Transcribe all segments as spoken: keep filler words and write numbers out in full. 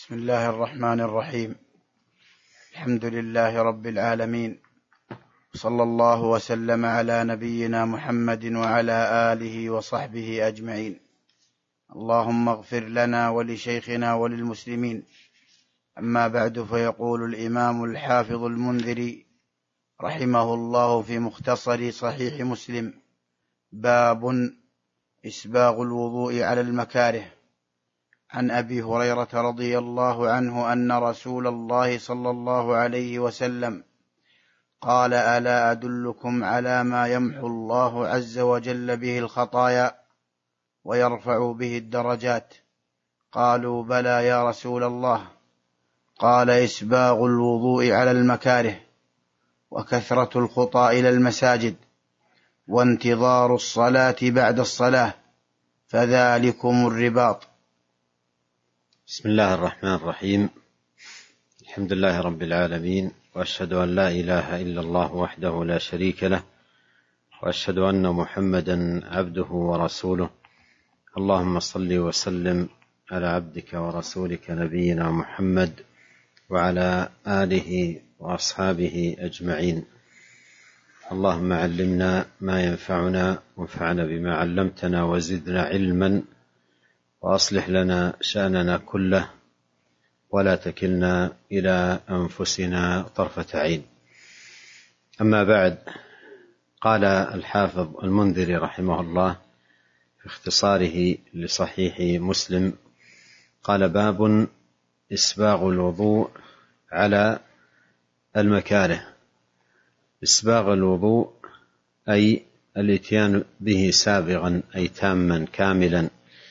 بسم الله الرحمن الرحيم. الحمد لله رب العالمين، صلى الله وسلم على نبينا محمد وعلى آله وصحبه أجمعين. اللهم اغفر لنا ولشيخنا وللمسلمين. أما بعد، فيقول الإمام الحافظ المنذري رحمه الله في مختصر صحيح مسلم: باب إسباغ الوضوء على المكاره. عن أبي هريرة رضي الله عنه أن رسول الله صلى الله عليه وسلم قال: ألا أدلكم على ما يمحو الله عز وجل به الخطايا ويرفع به الدرجات؟ قالوا: بلى يا رسول الله. قال: إسباغ الوضوء على المكاره، وكثرة الخطى إلى المساجد، وانتظار الصلاة بعد الصلاة، فذلكم الرباط. بسم الله الرحمن الرحيم. الحمد لله رب العالمين، وأشهد أن لا إله إلا الله وحده لا شريك له، وأشهد أن محمدا عبده ورسوله. اللهم صل وسلم على عبدك ورسولك نبينا محمد وعلى آله وأصحابه أجمعين. اللهم علمنا ما ينفعنا، وانفعنا بما علمتنا، وزدنا علما، وأصلح لنا شأننا كله، ولا تكلنا إلى أنفسنا طرفة عين. أما بعد، قال الحافظ المنذري رحمه الله في اختصاره لصحيح مسلم، قال: باب إسباغ الوضوء على المكاره. إسباغ الوضوء أي الإتيان به سابغا، أي تاما كاملا،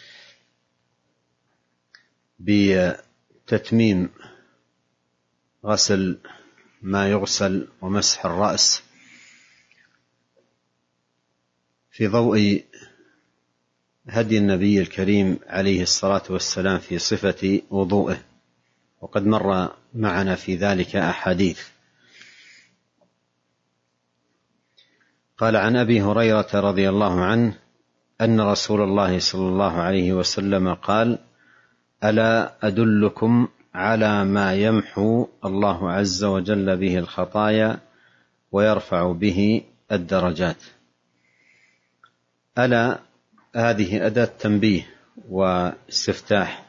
بتتميم غسل ما يغسل ومسح الرأس في ضوء هدي النبي الكريم عليه الصلاة والسلام في صفة وضوءه، وقد مر معنا في ذلك أحاديث. قال: عن أبي هريرة رضي الله عنه أن رسول الله صلى الله عليه وسلم قال: ألا أدلكم على ما يمحو الله عز وجل به الخطايا ويرفع به الدرجات؟ ألا هذه أداة تنبيه واستفتاح،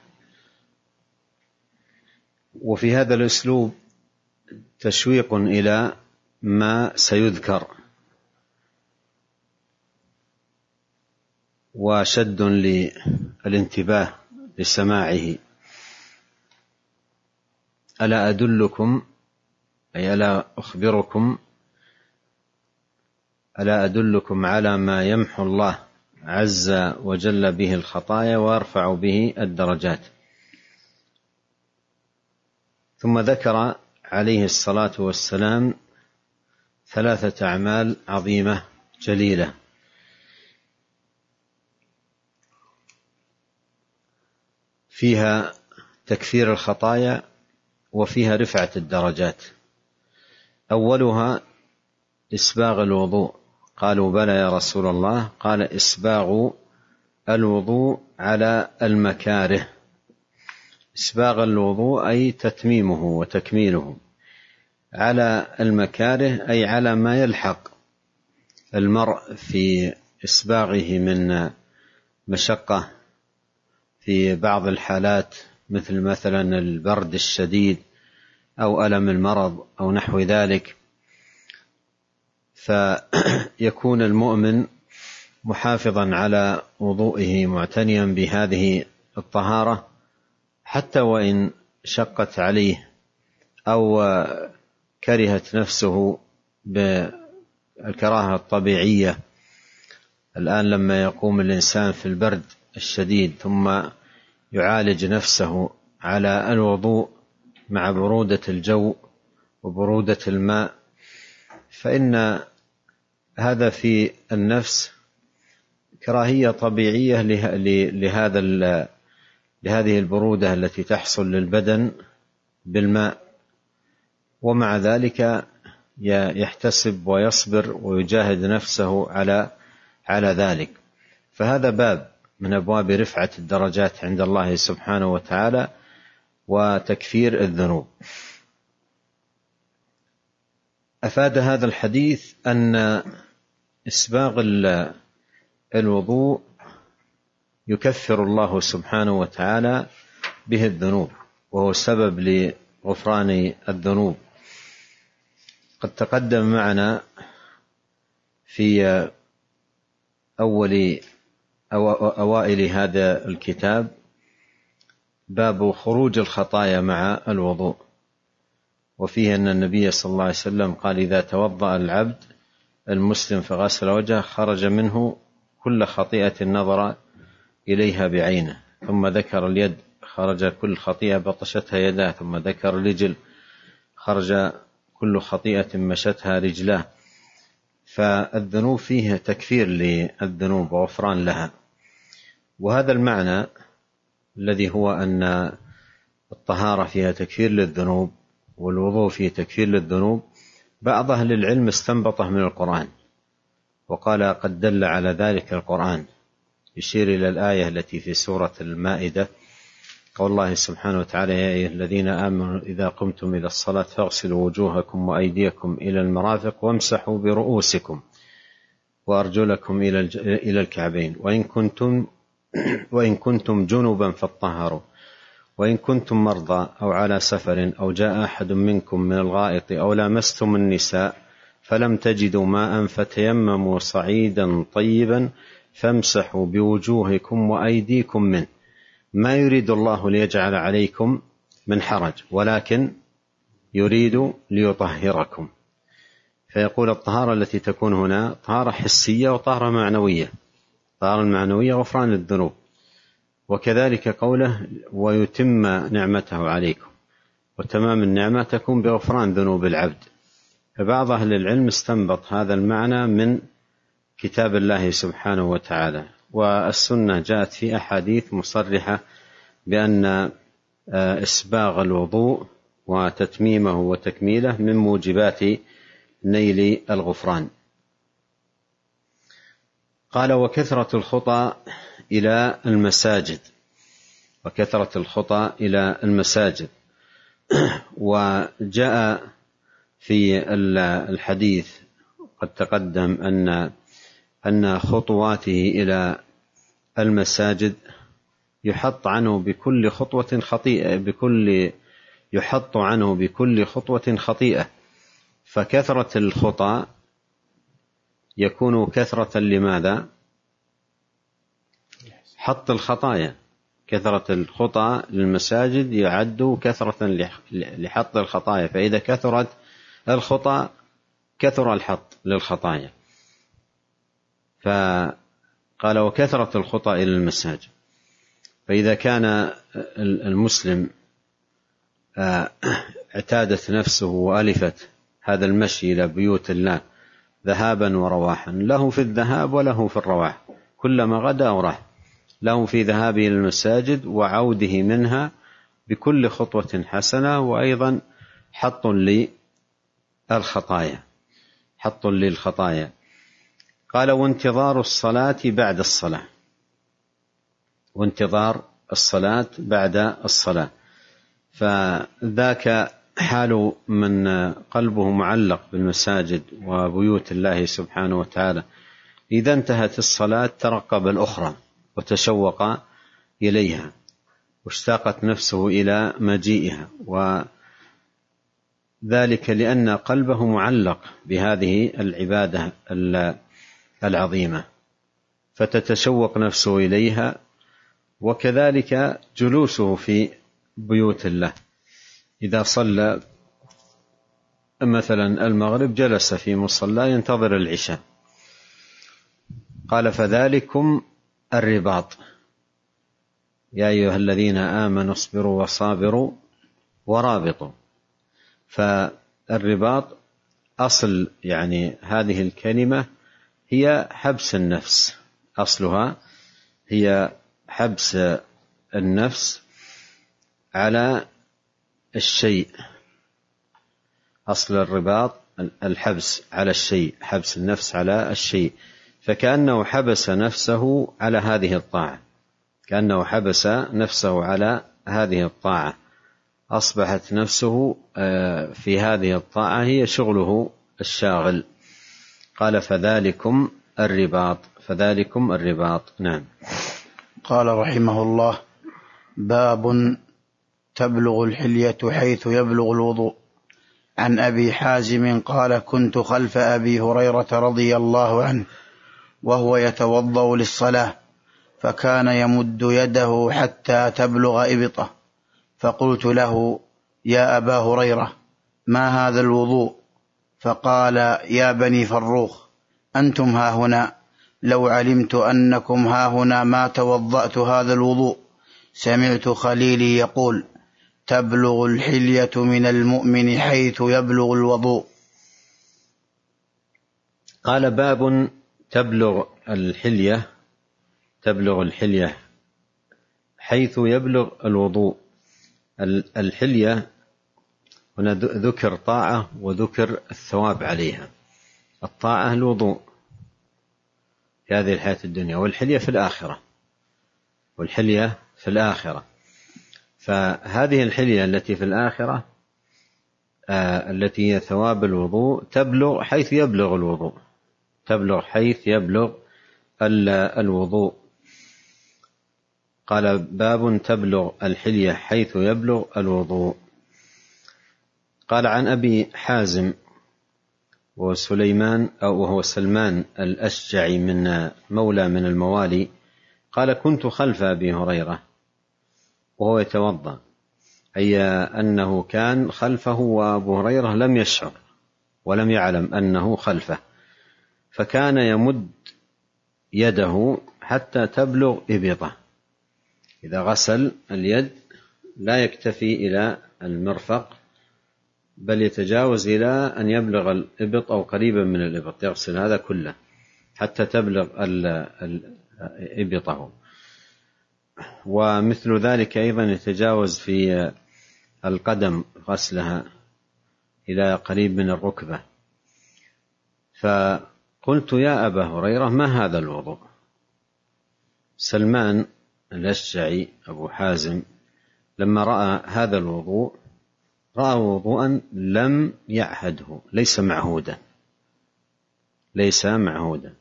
وفي هذا الأسلوب تشويق إلى ما سيذكر، وشد للانتباه لسماعه. ألا أدلكم أي ألا أخبركم، ألا أدلكم على ما يمحو الله عز وجل به الخطايا ويرفع به الدرجات. ثم ذكر عليه الصلاة والسلام ثلاثة أعمال عظيمة جليلة فيها تكفير الخطايا وفيها رفعة الدرجات. أولها إسباغ الوضوء. قالوا: بلى يا رسول الله. قال: إسباغ الوضوء على المكاره. إسباغ الوضوء أي تتميمه وتكميله، على المكاره أي على ما يلحق المرء في إسباغه من مشقة في بعض الحالات، مثل مثلا البرد الشديد أو ألم المرض أو نحو ذلك، فيكون المؤمن محافظا على وضوئه معتنيا بهذه الطهارة، حتى وإن شقت عليه أو كرهت نفسه بالكراهة الطبيعية. الآن لما يقوم الإنسان في البرد الشديد ثم يعالج نفسه على الوضوء مع برودة الجو وبرودة الماء، فإن هذا في النفس كراهية طبيعية لهذا لهذه البرودة التي تحصل للبدن بالماء، ومع ذلك يحتسب ويصبر ويجاهد نفسه على على ذلك. فهذا باب من أبواب رفعة الدرجات عند الله سبحانه وتعالى، وتكفير الذنوب. أفاد هذا الحديث أن إسباغ الوضوء يكفر الله سبحانه وتعالى به الذنوب، وهو سبب لغفران الذنوب. قد تقدم معنا في أول أو أوائل هذا الكتاب باب خروج الخطايا مع الوضوء، وفيه أن النبي صلى الله عليه وسلم قال: إذا توضأ العبد المسلم فغسل وجهه خرج منه كل خطيئة نظر إليها بعينه. ثم ذكر اليد، خرج كل خطيئة بطشتها يداه. ثم ذكر الرجل، خرج كل خطيئة مشتها رجلاه. فالذنوب فيه تكفير للذنوب وغفران لها. وهذا المعنى الذي هو أن الطهارة فيها تكفير للذنوب والوضوء فيه تكفير للذنوب، بعض أهل العلم استنبطه من القرآن وقال: قد دل على ذلك القرآن، يشير إلى الآية التي في سورة المائدة، قول الله سبحانه وتعالى: يا أيها الذين آمنوا إذا قمتم إلى الصلاة فاغسلوا وجوهكم وأيديكم إلى المرافق وامسحوا برؤوسكم وأرجلكم إلى الكعبين وإن كنتم وإن كنتم جنبا فاطهروا وإن كنتم مرضى أو على سفر أو جاء أحد منكم من الغائط أو لامستم النساء فلم تجدوا ماء فتيمموا صعيدا طيبا فامسحوا بوجوهكم وأيديكم منه ما يريد الله ليجعل عليكم من حرج ولكن يريد ليطهركم. فيقول الطهارة التي تكون هنا طهارة حسية وطهارة معنوية. الطهارة المعنوية غفران للذنوب، وكذلك قوله: ويتم نعمته عليكم، وتمام النعمة تكون بغفران ذنوب العبد. فبعض أهل العلم استنبط هذا المعنى من كتاب الله سبحانه وتعالى، والسنة جاءت في أحاديث مصرحة بأن إسباغ الوضوء وتتميمه وتكميله من موجبات نيل الغفران. قال: وكثرة الخطى إلى المساجد وكثرة الخطى إلى المساجد وجاء في الحديث قد تقدم أن أن خطواته إلى المساجد يحط عنه بكل خطوة خطيئة بكل يحط عنه بكل خطوة خطيئة. فكثرة الخطى يكون كثرة لماذا؟ حط الخطايا. كثرة الخطى للمساجد يعد كثرة لحط الخطايا، فإذا كثرت الخطى كثر الحط للخطايا. فقال: وكثرة الخطى إلى المساجد. فإذا كان المسلم اعتادت نفسه وألفت هذا المشي إلى بيوت الله ذهابا ورواحا، له في الذهاب وله في الرواح، كلما غدا وراح، له في ذهابه إلى المساجد وعوده منها بكل خطوة حسنة، وأيضا حط للخطايا حط للخطايا. قال: وانتظار الصلاة بعد الصلاة وانتظار الصلاة بعد الصلاة فذاك حال من قلبه معلق بالمساجد وبيوت الله سبحانه وتعالى، إذا انتهت الصلاة ترقب الأخرى وتشوق إليها واشتاقت نفسه إلى مجيئها، وذلك لأن قلبه معلق بهذه العبادة العظيمة فتتشوق نفسه إليها. وكذلك جلوسه في بيوت الله، إذا صلى مثلا المغرب جلس في مصلى ينتظر العشاء. قال: فذلكم الرباط يا أيها الذين آمنوا اصبروا وصابروا ورابطوا. فالرباط أصل يعني هذه الكلمة هي حبس النفس، أصلها هي حبس النفس على الشيء. أصل الرباط الحبس على الشيء، حبس النفس على الشيء، فكأنه حبس نفسه على هذه الطاعة كأنه حبس نفسه على هذه الطاعة أصبحت نفسه في هذه الطاعة هي شغله الشاغل. قال فذلكم الرباط، فذلكم الرباط. نعم. قال رحمه الله: باب تبلغ الحلية حيث يبلغ الوضوء. عن أبي حازم قال: كنت خلف أبي هريرة رضي الله عنه وهو يتوضأ للصلاة، فكان يمد يده حتى تبلغ إبطه، فقلت له: يا أبا هريرة، ما هذا الوضوء؟ فقال: يا بني فروخ، أنتم هاهنا، لو علمت أنكم هاهنا ما توضأت هذا الوضوء. سمعت خليلي يقول: تبلغ الحلية من المؤمن حيث يبلغ الوضوء. قال: باب تبلغ الحلية، تبلغ الحلية حيث يبلغ الوضوء. الحلية هنا ذكر طاعة وذكر الثواب عليها. الطاعة الوضوء في هذه الحياة الدنيا، والحلية في الآخرة، والحلية في الآخرة. فهذه الحلية التي في الآخرة آه التي هي ثواب الوضوء تبلغ حيث يبلغ الوضوء، تبلغ حيث يبلغ الوضوء. قال: باب تبلغ الحلية حيث يبلغ الوضوء. قال: عن أبي حازم وسليمان أو وهو سلمان الأشجعي من مولى من الموالي، قال: كنت خلف أبي هريرة وهو يتوضأ، أي أنه كان خلفه وأبو هريرة لم يشعر ولم يعلم أنه خلفه، فكان يمد يده حتى تبلغ إبطه. إذا غسل اليد لا يكتفي إلى المرفق، بل يتجاوز إلى أن يبلغ الإبط أو قريبا من الإبط، يغسل هذا كله حتى تبلغ إبطه. ومثل ذلك أيضا يتجاوز في القدم غسلها إلى قريب من الركبة. فقلت: يا أبا هريرة، ما هذا الوضوء؟ سلمان الأشجعي أبو حازم لما رأى هذا الوضوء رأى وضوءا لم يعهده، ليس معهودا، ليس معهودا.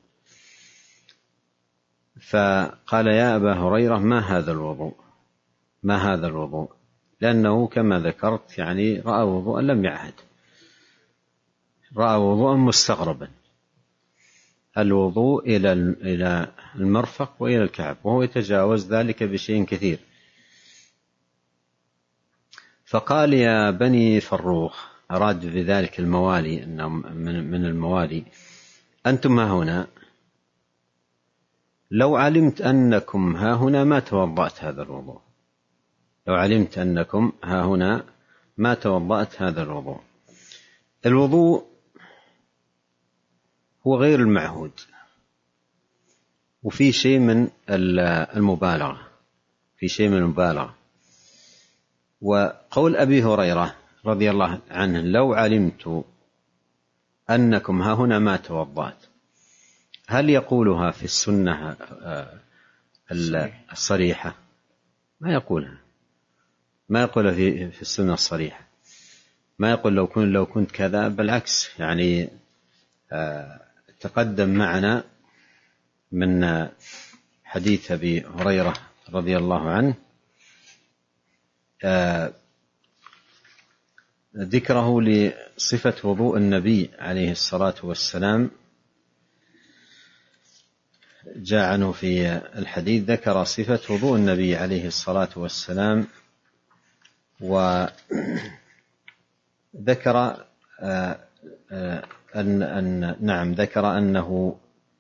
فقال: يا أبا هريرة، ما هذا الوضوء؟ ما هذا الوضوء؟ لأنه كما ذكرت يعني رأى وضوءا لم يعهد، رأى وضوءا مستغربا، الوضوء إلى إلى المرفق وإلى الكعب، وهو يتجاوز ذلك بشيء كثير. فقال: يا بني فروخ، أراد بذلك الموالي، أنهم من الموالي، أنتم ها هنا، لو علمت أنكم ها هنا ما توضأت هذا الوضوء، لو علمت أنكم ها هنا ما توضأت هذا الوضوء. الوضوء هو غير المعهود، وفي شيء من المبالغة، في شيء من المبالغة. وقول أبي هريرة رضي الله عنه: لو علمت أنكم ها هنا ما توضأت، هل يقولها في السنة الصريحة؟ ما يقولها، ما يقولها في في السنة الصريحة، ما يقول لو كنت لو كنت كذا، بالعكس. يعني تقدم معنا من حديث أبي هريرة رضي الله عنه ذكره لصفة وضوء النبي عليه الصلاة والسلام. جاء عنه في الحديث ذكر صفة وضوء النبي عليه الصلاة والسلام، وذكر أن, أن نعم ذكر أنه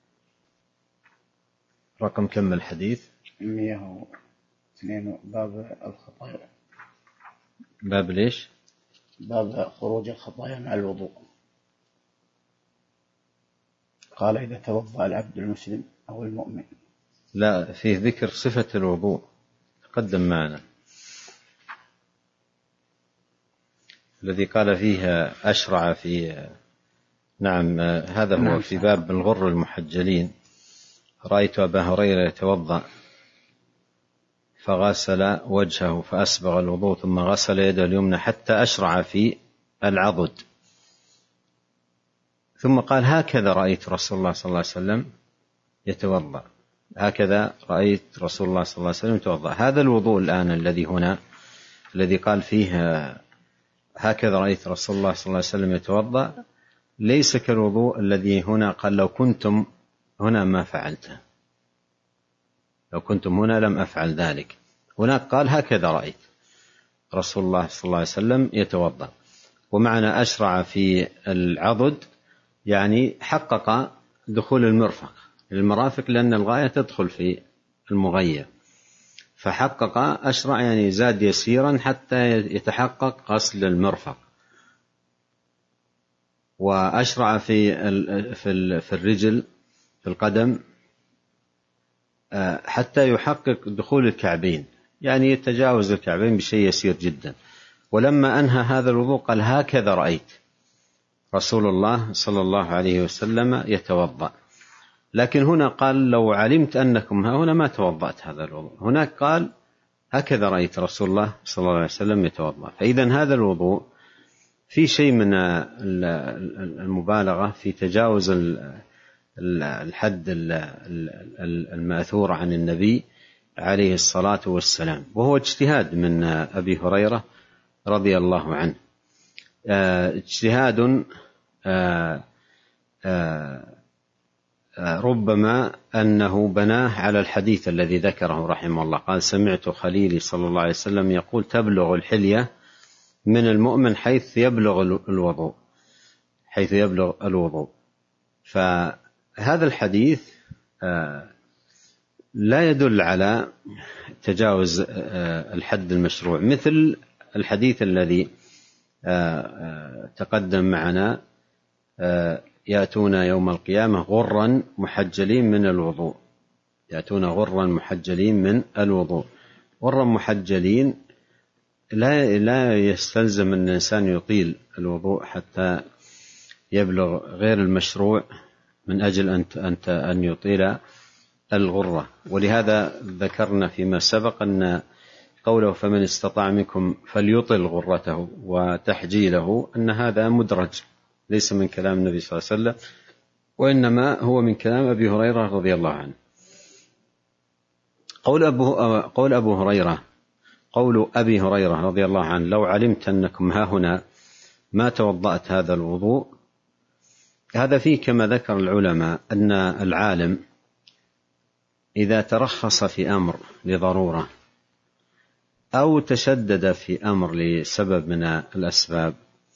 رقم كم الحديث؟ مئة واثنين. باب الخطايا. باب ليش؟ باب خروج الخطايا مع الوضوء. قال: إذا توضأ العبد المسلم أو المؤمن. لا، فيه ذكر صفة الوضوء تقدم معنا، الذي قال فيه أشرع في نعم هذا هو في باب الغر المحجلين. رأيت أبا هريرة يتوضأ فغسل وجهه فأسبغ الوضوء ثم غسل يده اليمنى حتى أشرع في العضد، ثم قال: هكذا رأيت رسول الله صلى الله عليه وسلم يتوضأ، هكذا رأيت رسول الله صلى الله عليه وسلم يتوضأ. هذا الوضوء الآن الذي هنا، الذي قال فيه هكذا رأيت رسول الله صلى الله عليه وسلم يتوضأ، ليس كالوضوء الذي هنا قال: لو كنتم هنا ما فعلته، لو كنتم هنا لم أفعل ذلك. هناك قال: هكذا رأيت رسول الله صلى الله عليه وسلم يتوضأ. ومعنى أشرع في العضد يعني حقق دخول المرفق المرافق، لأن الغاية تدخل في المغير، فحقق أشرع يعني زاد يسيرا حتى يتحقق غسل المرفق. وأشرع في في الرجل في القدم حتى يحقق دخول الكعبين، يعني يتجاوز الكعبين بشيء يسير جدا. ولما أنهى هذا الوضوء قال: هكذا رأيت رسول الله صلى الله عليه وسلم يتوضأ. لكن هنا قال: لو علمت أنكم ها هنا ما توضأت هذا الوضوء. هناك قال: هكذا رأيت رسول الله صلى الله عليه وسلم يتوضأ. فإذن هذا الوضوء في شيء من المبالغة في تجاوز الحد المأثور عن النبي عليه الصلاة والسلام، وهو اجتهاد من أبي هريرة رضي الله عنه، اجتهاد ربما أنه بناه على الحديث الذي ذكره رحمه الله. قال: سمعت خليلي صلى الله عليه وسلم يقول: تبلغ الحلية من المؤمن حيث يبلغ الوضوء، حيث يبلغ الوضوء. فهذا الحديث لا يدل على تجاوز الحد المشروع، مثل الحديث الذي تقدم معنا: يأتون يوم القيامة غرا محجلين من الوضوء، يأتون غرا محجلين من الوضوء. غرا محجلين لا لا يستلزم أن الإنسان يطيل الوضوء حتى يبلغ غير المشروع من أجل أن أنت أن يطيل الغرة. ولهذا ذكرنا فيما سبق أن قوله: فمن استطاع منكم فليطل غرته وتحجيله، أن هذا مدرج، ليس من كلام النبي صلى الله عليه وسلم، وإنما هو من كلام أبي هريرة رضي الله عنه. قول أبو, قول أبو هريرة قول أبي هريرة رضي الله عنه: لو علمت أنكم ها هنا ما توضأت هذا الوضوء، هذا فيه كما ذكر العلماء أن العالم إذا ترخص في أمر لضرورة أو تشدد في أمر لسبب من الأسباب،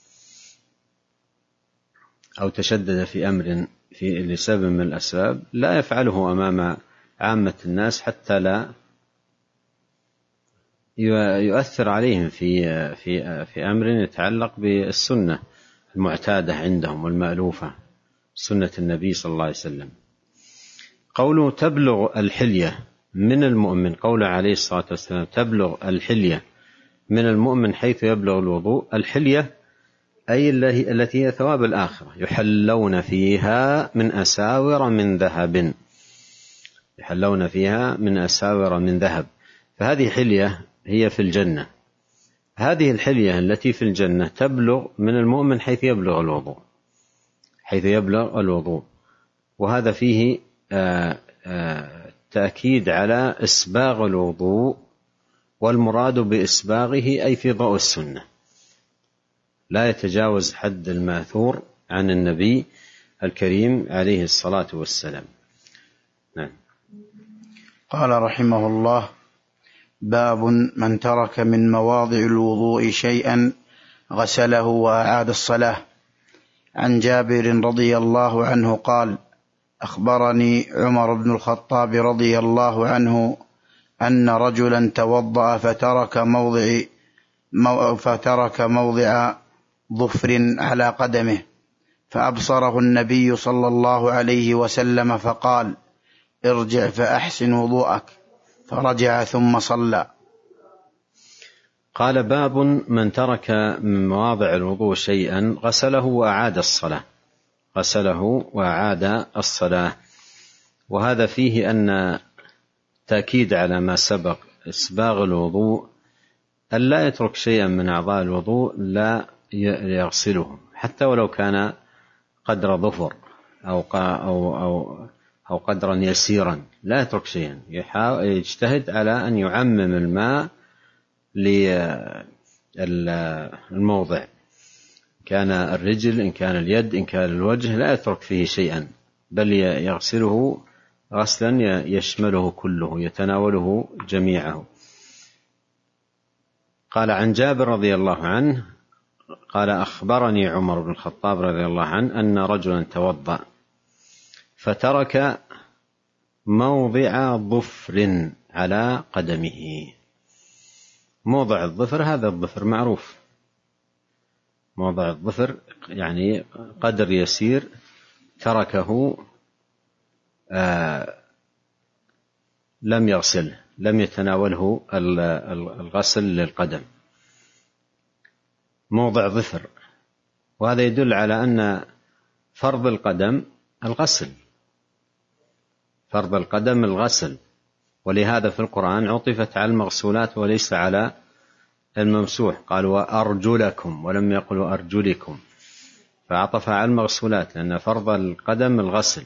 أو تشدد في أمر في لسبب من الأسباب، لا يفعله أمام عامة الناس حتى لا يؤثر عليهم في في في أمر يتعلق بالسنة المعتادة عندهم والمألوفة، سنة النبي صلى الله عليه وسلم. قوله: تبلغ الحلية من المؤمن، قوله عليه الصلاة والسلام: تبلغ الحلية من المؤمن حيث يبلغ الوضوء. الحلية أي التي هي ثواب الآخرة، يحلون فيها من أساور من ذهب، يحلون فيها من أساور من ذهب. فهذه حلية هي في الجنة. هذه الحلية التي في الجنة تبلغ من المؤمن حيث يبلغ الوضوء، حيث يبلغ الوضوء. وهذا فيه آآ آآ تأكيد على إسباغ الوضوء، والمراد بإسباغه أي في ضوء السنة، لا يتجاوز حد الماثور عن النبي الكريم عليه الصلاة والسلام. نعم. قال رحمه الله: باب من ترك من مواضع الوضوء شيئا غسله وأعاد الصلاة. عن جابر رضي الله عنه قال: أخبرني عمر بن الخطاب رضي الله عنه أن رجلا توضأ فترك موضع فترك موضع ظفر على قدمه، فأبصره النبي صلى الله عليه وسلم فقال: ارجع فأحسن وضوءك، فرجع ثم صلى. قال: باب من ترك من مواضع الوضوء شيئا غسله وأعاد الصلاة، غسله وأعاد الصلاة. وهذا فيه أن تأكيد على ما سبق إسباغ الوضوء أن لا يترك شيئا من أعضاء الوضوء لا يغسله، حتى ولو كان قدر ظفر أو أو أو أو قدرا يسيرا، لا يترك شيئا، يجتهد على أن يعمم الماء للموضع، كان الرجل إن كان اليد إن كان الوجه، لا يترك فيه شيئا، بل يغسله غسلا يشمله كله، يتناوله جميعه. قال عن جابر رضي الله عنه قال أخبرني عمر بن الخطاب رضي الله عنه أن رجلا توضأ فترك موضع ظفر على قدمه. موضع الظفر هذا الظفر معروف، موضع الظفر يعني قدر يسير تركه آه لم يغسله، لم يتناوله الغسل للقدم، موضع ظفر. وهذا يدل على أن فرض القدم الغسل، فرض القدم الغسل، ولهذا في القرآن عطفت على المغسولات وليس على الممسوح، قالوا وأرجلكم ولم يقلوا أرجلكم، فعطف على المغسولات لأن فرض القدم الغسل.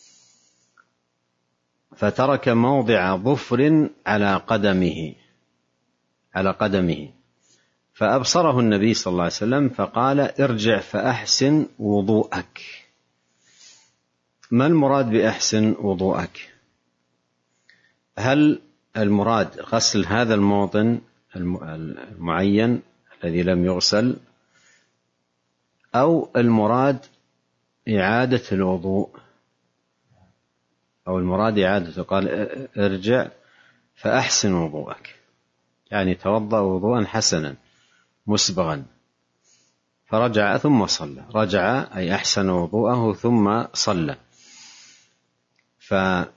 فترك موضع ظفر على قدمه على قدمه فأبصره النبي صلى الله عليه وسلم فقال ارجع فأحسن وضوءك. ما المراد بأحسن وضوءك؟ هل المراد غسل هذا الموطن المعين الذي لم يغسل، أو المراد إعادة الوضوء، أو المراد إعادة؟ قال ارجع فأحسن وضوءك، يعني توضأ وضوءا حسنا مسبغا، فرجع ثم صلى، رجع أي أحسن وضوءه ثم صلى. فهل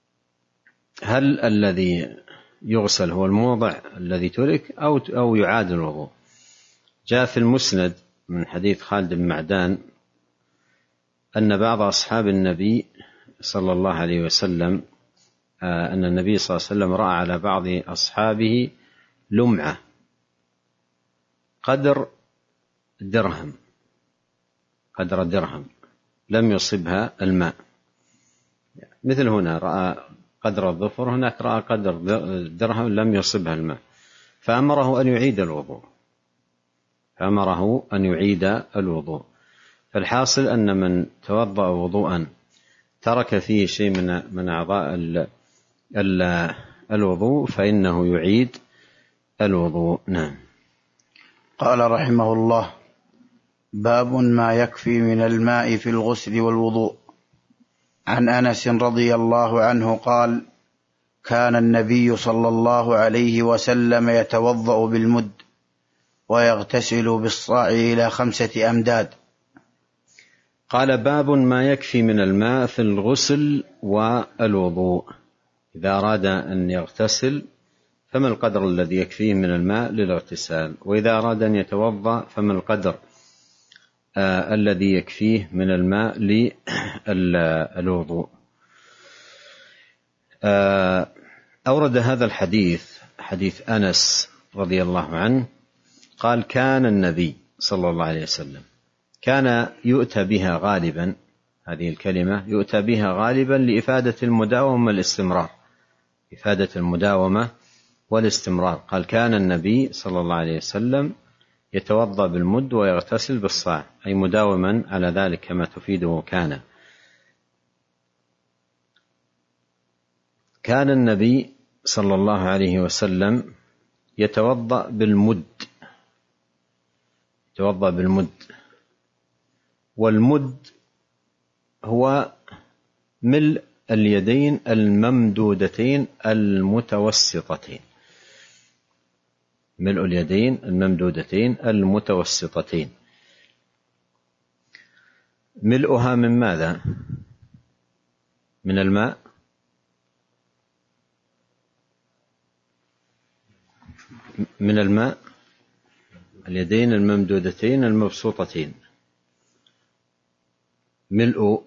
الذي يغسل هو الموضع الذي ترك أو أو يعاد الوضوء؟ جاء في المسند من حديث خالد بن معدان أن بعض أصحاب النبي صلى الله عليه وسلم أن النبي صلى الله عليه وسلم رأى على بعض أصحابه لمعة قدر درهم قدر درهم لم يصبها الماء، مثل هنا رأى قدر الظفر، هناك رأى قدر درهم لم يصبها الماء، فأمره أن يعيد الوضوء فأمره أن يعيد الوضوء. فالحاصل أن من توضأ وضوءا ترك فيه شيء من من أعضاء الوضوء فإنه يعيد الوضوء. نعم. قال رحمه الله: باب ما يكفي من الماء في الغسل والوضوء. عن أنس رضي الله عنه قال: كان النبي صلى الله عليه وسلم يتوضأ بالمد ويغتسل بالصاع إلى خمسة أمداد. قال: باب ما يكفي من الماء في الغسل والوضوء. إذا أراد أن يغتسل فما القدر الذي يكفيه من الماء للاغتسال، وإذا أراد أن يتوضأ فما القدر آه الذي يكفيه من الماء للوضوء. آه أورد هذا الحديث حديث أنس رضي الله عنه قال: كان النبي صلى الله عليه وسلم كان يؤتى بها غالبا، هذه الكلمة يؤتى بها غالبا لإفادة المداومة والاستمرار، إفادة المداومة والاستمرار. قال: كان النبي صلى الله عليه وسلم يتوضأ بالمد ويغتسل بالصاع، أي مداوما على ذلك كما تفيده كان. كان النبي صلى الله عليه وسلم يتوضأ بالمد يتوضأ بالمد والمد هو ملء اليدين الممدودتين المتوسطتين، ملء اليدين الممدودتين المتوسطتين. ملؤها من ماذا؟ من الماء؟ من الماء. اليدين الممدودتين المبسوطتين، ملء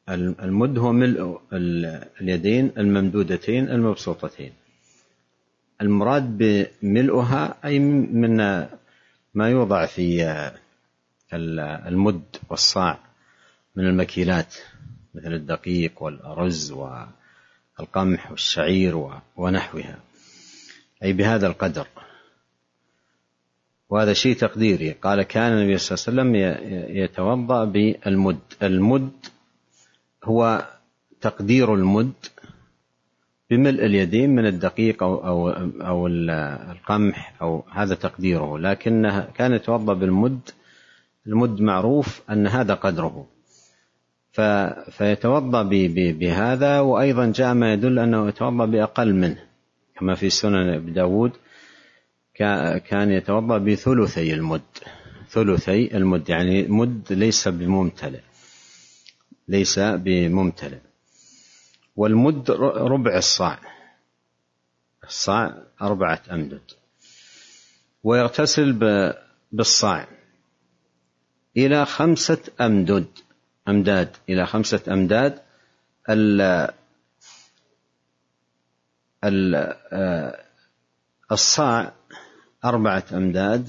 المد هو ملء اليدين الممدودتين المبسوطتين. المراد بملؤها أي من ما يوضع في المد والصاع من المكيلات مثل الدقيق والأرز والقمح والشعير ونحوها، أي بهذا القدر. وهذا شيء تقديري. قال كان النبي صلى الله عليه وسلم يتوضأ بالمد. المد هو تقدير المد بملء اليدين من الدقيق أو, أو, أو القمح، أو هذا تقديره، لكنه كان يتوضأ بالمد. المد معروف أن هذا قدره، فيتوضأ بهذا. وأيضا جاء ما يدل أنه يتوضأ بأقل منه، كما في سنن أبي داود كان يتوضأ بثلثي المد. ثلثي المد يعني مد ليس بممتلئ، ليس بممتلئ. والمد ربع الصاع، الصاع أربعة أمداد. ويغتسل بالصاع إلى خمسة أمداد أمداد إلى خمسة أمداد. ال ال الصاع أربعة أمداد،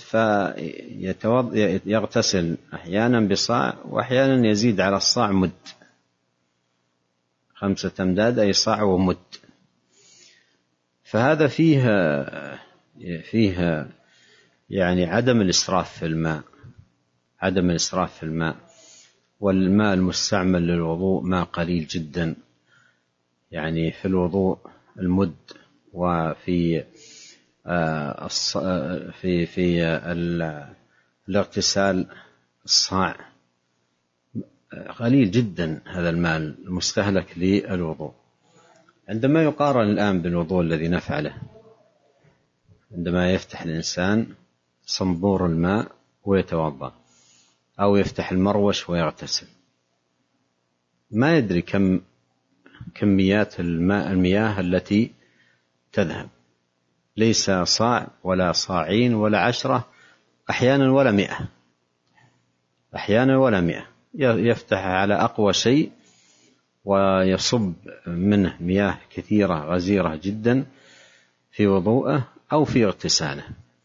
فيغتسل أحيانا بصاع وأحيانا يزيد على الصاع مد. خمسة أمداد أي صاع ومد. فهذا فيه فيه يعني عدم الإسراف في الماء، عدم الإسراف في الماء. والماء المستعمل للوضوء ماء قليل جدا، يعني في الوضوء المد، وفي في في الاغتسال الصاع. قليل جدا هذا الماء المستهلك للوضوء. عندما يقارن الآن بالوضوء الذي نفعله، عندما يفتح الإنسان صنبور الماء ويتوضأ، أو يفتح المروش ويغتسل، ما يدري كم كميات الماء المياه التي تذهب. ليس صاع ولا صاعين ولا عشرة، أحيانا ولا مئة، أحيانا ولا مئة. يفتح على أقوى شيء ويصب منه مياه كثيرة غزيرة جدا في وضوءه أو في اغتساله.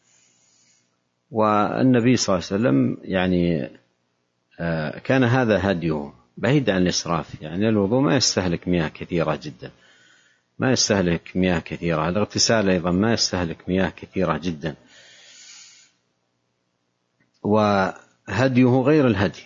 والنبي صلى الله عليه وسلم يعني كان هذا هديه بعيد عن الإسراف. يعني الوضوء ما يستهلك مياه كثيرة جدا، ما يستهلك مياه كثيرة. الاغتسال أيضا ما يستهلك مياه كثيرة جدا. وهديه غير الهدي.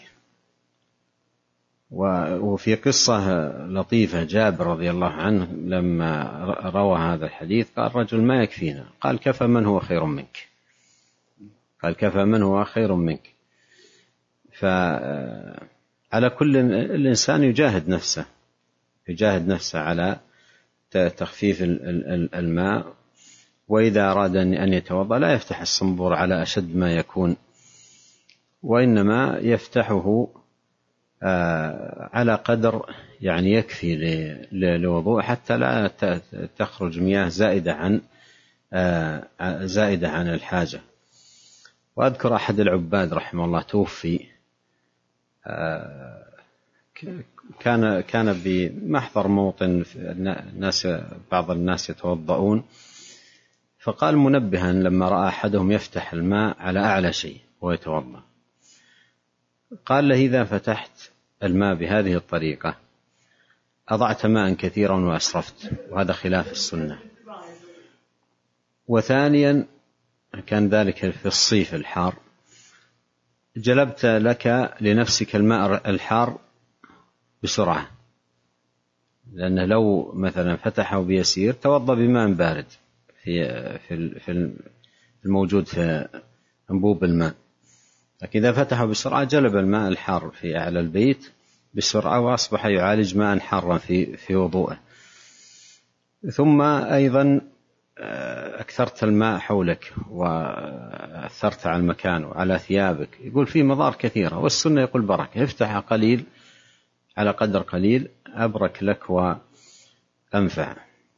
وفي قصة لطيفة، جابر رضي الله عنه لما روى هذا الحديث قال رجل ما يكفينا، قال كفى من هو خير منك، قال كفى من هو خير منك. فعلى كل الإنسان يجاهد نفسه، يجاهد نفسه على تخفيف الماء. وإذا أراد أن يتوضأ لا يفتح الصنبور على أشد ما يكون، وإنما يفتحه على قدر يعني يكفي للوضوء، حتى لا تخرج مياه زائدة عن زائدة عن الحاجة. وأذكر أحد العباد رحمه الله توفي، كان كان بمحضر موطن الناس، بعض الناس يتوضؤون، فقال منبها لما رأى أحدهم يفتح الماء على أعلى شيء ويتوضأ، قال له إذا فتحت الماء بهذه الطريقة أضعت ماء كثيرا وأسرفت، وهذا خلاف السنة. وثانيا كان ذلك في الصيف الحار، جلبت لك لنفسك الماء الحار بسرعة، لأنه لو مثلا فتحه بيسير توضأ بماء بارد في في الموجود في أنبوب الماء، لكن إذا فتحه بسرعة جلب الماء الحار في أعلى البيت بسرعة، وأصبح يعالج ماء حارا في في وضوءه. ثم أيضا أكثرت الماء حولك وأثرت على المكان وعلى ثيابك، يقول فيه مضار كثيرة. والسنة يقول بركة، افتح قليل على قدر قليل أبرك لك وأنفع.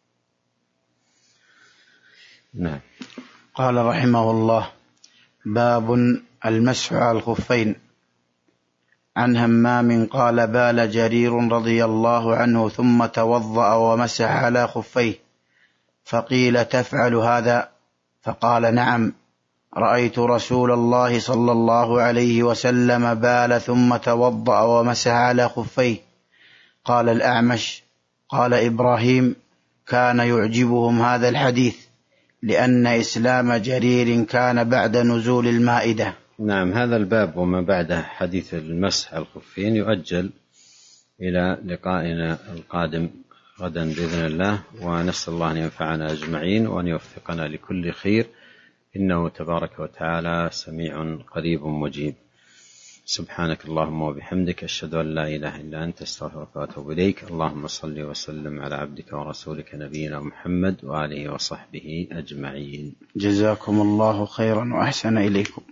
نعم. قال رحمه الله: باب المسح على الخفين. عن همام قال: بال جرير رضي الله عنه ثم توضأ ومسح على خفيه، فقيل تفعل هذا؟ فقال نعم، رأيت رسول الله صلى الله عليه وسلم بال ثم توضأ ومسح على خفيه. قال الأعمش: قال إبراهيم: كان يعجبهم هذا الحديث لأن إسلام جرير كان بعد نزول المائدة. نعم، هذا الباب وما بعده حديث المسح على الخفين يؤجل إلى لقائنا القادم غدا بإذن الله، ونسأل الله أن ينفعنا أجمعين وأن يوفقنا لكل خير، إنه تبارك وتعالى سميع قريب مجيب. سبحانك اللهم وبحمدك، أشهد أن لا إله إلا أنت، استغفرك وأتوب إليك. اللهم صل وسلم على عبدك ورسولك نبينا محمد وآله وصحبه أجمعين. جزاكم الله خيرا وأحسن إليكم.